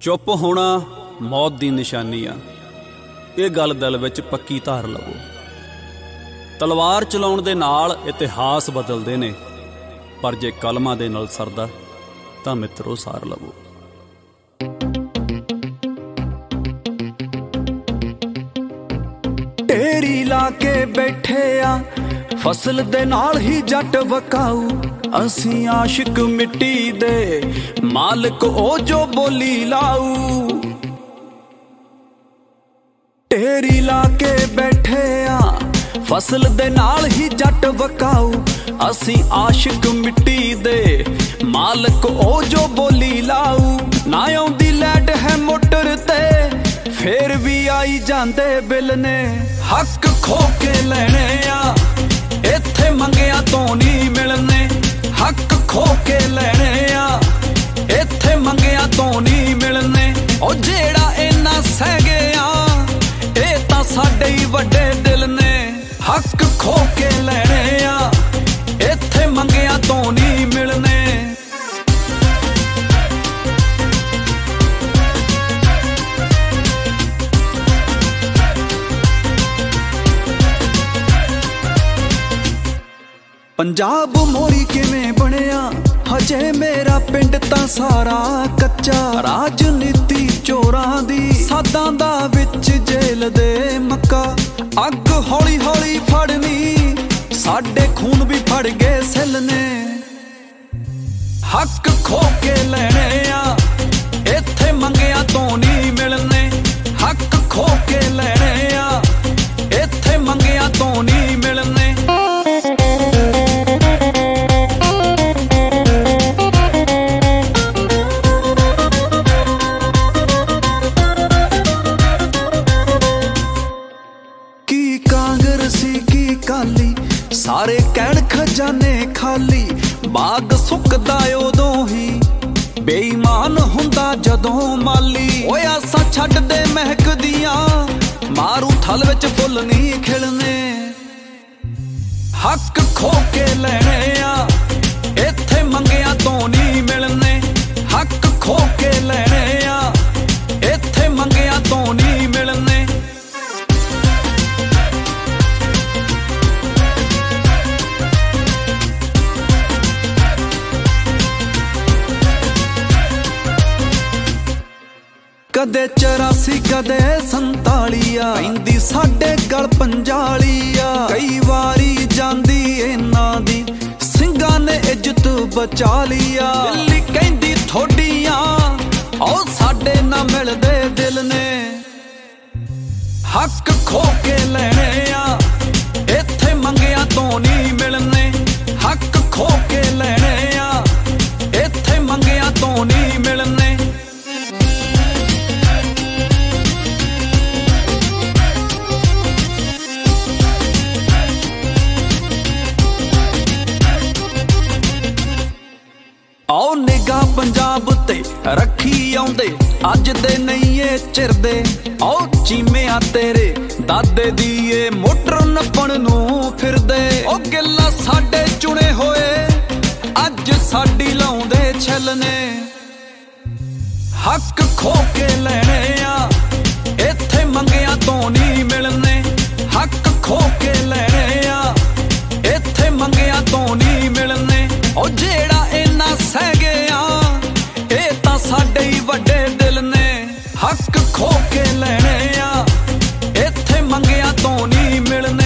ਚੁੱਪ ਹੋਣਾ ਮੌਤ ਦੀ ਨਿਸ਼ਾਨੀ ਆ। ਇਹ ਗੱਲ ਦਿਲ ਵਿੱਚ ਪੱਕੀ ਧਾਰ ਲਵੋ। ਤਲਵਾਰ ਚਲਾਉਣ ਦੇ ਨਾਲ ਇਤਿਹਾਸ ਬਦਲਦੇ ਨੇ, ਪਰ ਜੇ ਕਲਮਾਂ ਦੇ ਨਾਲ ਸਰਦਾ ਤਾਂ ਮਿੱਤਰੋ ਸਾਰ ਲਵੋ। ਢੇਰੀ ਲਾ ਕੇ ਬੈਠੇ ਆ ਫਸਲ ਦੇ ਨਾਲ ਹੀ ਜੱਟ ਵਕਾਊ, ਅਸੀਂ ਆਸ਼ਿਕ ਮਿੱਟੀ ਦੇ ਮਾਲਕ ਉਹ ਜੋ ਬੋਲੀ ਲਾਊ। ਢੇਰੀ ਲਾ ਕੇ ਬੈਠੇ ਆ ਫਸਲ ਦੇ ਨਾਲ ਹੀ ਜੱਟ ਵਕਾਊ, ਅਸੀਂ ਆਸ਼ਿਕ ਮਿੱਟੀ ਦੇ ਮਾਲਕ ਉਹ ਜੋ ਬੋਲੀ ਲਾਊ। ਨਾ ਆਉਂਦੀ ਲੈਟ ਹੈ ਮੋਟਰ ਤੇ ਫੇਰ ਵੀ ਆਈ ਜਾਂਦੇ ਬਿੱਲ ਨੇ, ਹੱਕ ਖੋ ਕੇ ਲੈਣੇ ਆ ਇੱਥੇ ਮੰਗਿਆ ਤੋਂ ਨਹੀਂ ਮਿਲਣੇ, ਹੱਕ ਖੋ ਕੇ ਲੈਣੇ ਆ ਇੱਥੇ ਮੰਗਿਆ ਤੋਂ ਨਹੀਂ ਮਿਲਣੇ। ਉਹ ਜਿਹੜਾ ਇੰਨਾ ਸਹਿ ਗਿਆ ਇਹ ਤਾਂ ਸਾਡੇ ਹੀ ਵੱਡੇ ਦਿਲ ਨੇ, ਹੱਕ ਖੋ ਕੇ ਲੈਣੇ ਆ ਇੱਥੇ ਮੰਗਿਆ ਤੋਂ ਨਹੀਂ ਮਿਲਣੇ। ਪੰਜਾਬ ਮੋਰੀ ਕਿਵੇਂ ਬਣਿਆ ਹਜੇ ਮੇਰਾ ਪਿੰਡ ਤਾਂ ਸਾਰਾ ਕੱਚਾ, ਰਾਜਨੀਤੀ ਚੋਰਾਂ ਦੀ ਸਾਦਾਂ ਦਾ ਵਿੱਚ ਜੇਲ੍ਹ ਦੇ ਮੱਕਾ। ਅੱਗ ਹੌਲੀ ਹੌਲੀ ਫੜਨੀ ਸਾਡੇ ਖੂਨ ਵੀ ਫੜ ਗਏ ਸਿਲ ਨੇ, ਹੱਕ ਖੋ ਕੇ ਲੈਣੇ ਆ ਇੱਥੇ ਮੰਗਿਆ ਤੋਂ ਨਹੀਂ ਮਿਲਣੇ, ਹੱਕ ਖੋ ਕੇ ਲੈਣੇ ਆ ਇੱਥੇ ਮੰਗਿਆ ਤੋਂ ਨਹੀਂ ਮਿਲਣੇ। ਕੀ ਕਾਂਗਰਸੀ ਕੀ ਕਾਲੀ ਸਾਰੇ ਕਹਿਣ ਖਜ਼ਾਨੇ ਖਾਲੀ, ਬਾਗ ਸੁੱਕਦਾ ਉਦੋਂ ਹੀ ਬੇਈਮਾਨ ਹੁੰਦਾ ਜਦੋਂ ਮਾਲੀ। ਓਏ ਆਸਾਂ ਛੱਡਦੇ ਮਹਿਕਦੀਆਂ ਮਾਰੂ ਥਲ ਵਿੱਚ ਫੁੱਲ ਨਹੀਂ ਖਿੜਨੇ, ਹੱਕ ਖੋ ਕੇ ਲੈਣੇ ਆ ਇੱਥੇ ਮੰਗਿਆ ਤੋਂ ਨਹੀਂ ਮਿਲਣੇ, ਹੱਕ ਖੋ ਕੇ ਲੈਣੇ ਆ ਇੱਥੇ ਮੰਗਿਆ ਤੋਂ ਨਹੀਂ ਮਿਲਣੇ। ਕਦੇ 84 ਕਦੇ 47 ਆ ਪੈਂਦੀ ਸਾਡੇ ਗਲ ਪੰਜਾਲੀ ਆ, ਕਈ ਵਾਰੀ ਜਾਂਦੀ ਇਹਨਾਂ ਦੀ ਸਿੰਘਾਂ ਨੇ ਇੱਜ਼ਤ ਬਚਾ ਲਈ ਆ। ਦਿੱਲੀ ਕਹਿੰਦੀ ਥੋਡੀਆਂ ਉਹ ਸਾਡੇ ਨਾ ਮਿਲਦੇ ਦਿਲ ਨੇ, ਹੱਕ ਖੋ ਕੇ ਲੈਣੇ ਆ ਇੱਥੇ ਮੰਗਿਆ ਤੋਂ ਨਹੀਂ ਮਿਲਣੇ, ਹੱਕ ਖੋ ਕੇ ਲੈਣੇ ਆ ਇੱਥੇ ਮੰਗਿਆ ਤੋਂ ਨਹੀਂ ਮਿਲਣੇ। ਆਓ ਨਿਗਾਹ ਪੰਜਾਬ ਤੇ ਰੱਖੀ ਆਉਂਦੇ ਅੱਜ ਦੇ ਨਹੀਂ ਇਹ ਚਿਰਦੇ, ਆਓ ਚੀਮਿਆਂ ਤੇਰੇ ਦਾਦੇ ਦੀ ਏ ਮੋਟਰ ਨੱਪਣ ਨੂੰ ਫਿਰਦੇ। ਉਹ ਗਿੱਲਾ ਸਾਡੇ ਚੁਣੇ ਹੋਏ ਅੱਜ ਸਾਡੀ ਲਾਉਂਦੇ ਛਿੱਲ ਨੇ, ਹੱਕ ਖੋ ਕੇ ਲੈਣੇ ਆ ਇੱਥੇ ਮੰਗਿਆ ਤੋਂ ਨਹੀਂ ਮਿਲਣੇ, ਹੱਕ ਖੋ ਕੇ ਲੈਣੇ ਆ ਇੱਥੇ ਮੰਗਿਆ ਤੋਂ ਨਹੀਂ ਮਿਲਣੇ। ਉਹ ਜਿਹੜਾ ਇੰਨਾ ਸਹਿ ਗਿਆ ਇਹ ਤਾਂ ਸਾਡੇ ਹੀ ਵੱਡੇ ਦਿਲ ਨੇ, ਹੱਕ ਖੋ ਕੇ ਲੈਣੇ ਆ ਇੱਥੇ ਮੰਗਿਆ ਤੋਂ ਨਹੀਂ ਮਿਲਣੇ।